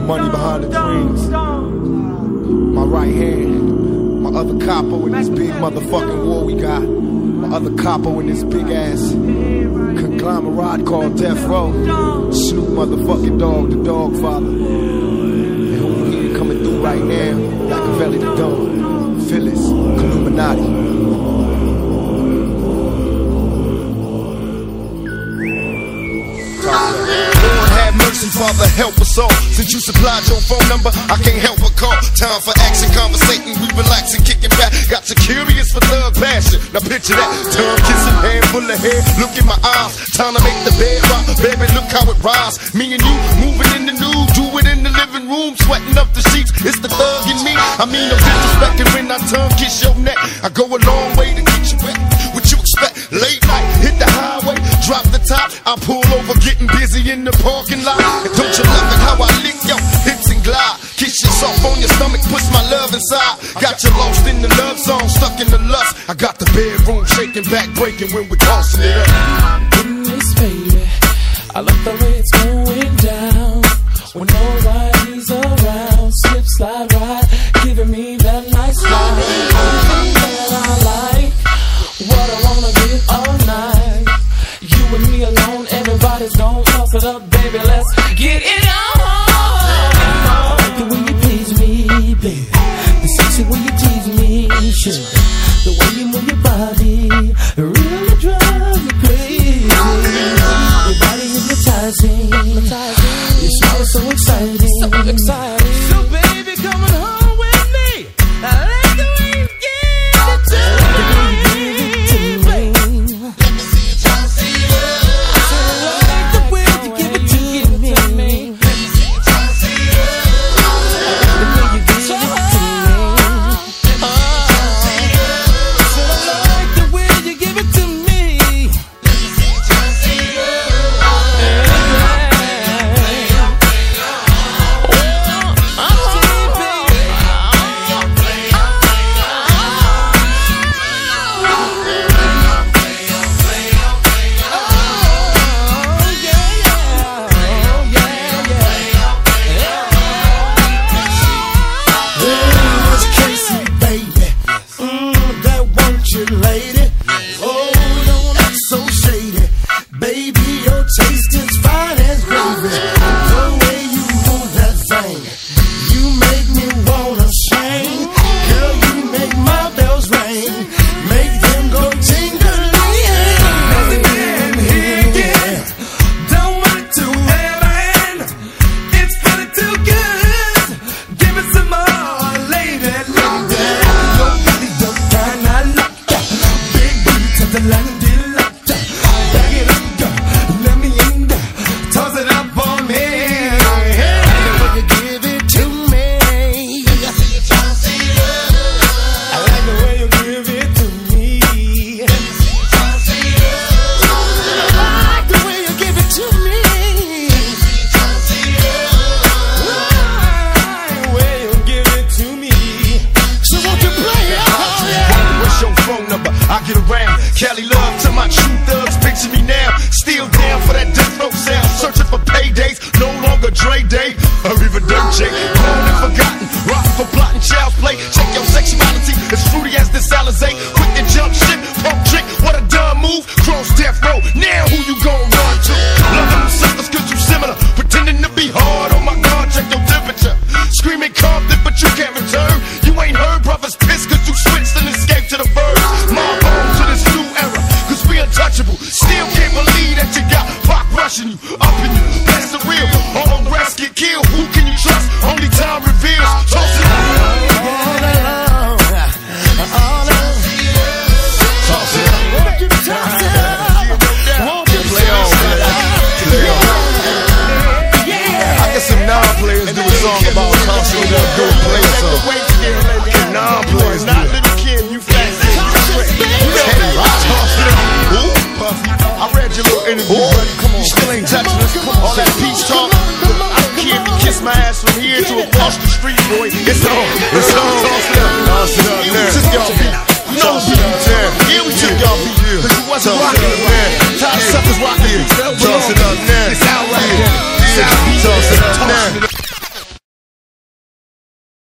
money behind the dreams. My right hand, my other capo in this big motherfucking war we got. My other capo in this big ass conglomerate called Death Row. Snoop motherfucking Dogg, the Dog Father. And who you hear coming through right now, Machiavelli the Dog, Phyllis, Illuminati. Mercy, Father, help us all. Since you supplied your phone number, I can't help but call. Time for action, conversating, we relaxing, kicking back. Got you curious for thug passion. Now picture that, tongue kissing, hand full of hair. Look in my eyes, time to make the bed rock. Baby, look how it rise. Me and you moving in the nude, do it in the living room, sweating up the sheets. It's the thug in me. I mean, no disrespecting when I tongue kiss your neck. I go a long way to get you wet. What you expect? Late night, hit the highway, drop the top. I pull over, getting busy in the parking lot. And don't you love it how I lick your hips and glide? Kiss you soft on your stomach, push my love inside. Got you lost in the love song, stuck in the lust. I got the bedroom shaking, back breaking when we're tossing it up. In this baby, I love the way it's going down. When nobody's around, slip, slide, ride, giving me that nice slide. That I like, what I wanna get all night. You and me alone, everybody's gon' toss it up, baby, let's get it on. I like the way you please me, baby. The sexy way you tease me, sure. The way you move your body really drives me crazy. Your body hypnotizing. Your smile is so exciting. So baby, coming home with me. I like the way you give it to me. Let me see you try to see it. I like the way you give it to me. Let me see you try to see it. The way you give it to me. Here we took y'all beat. Cause you wasn't rocking it, man. Tired of suckers rocking.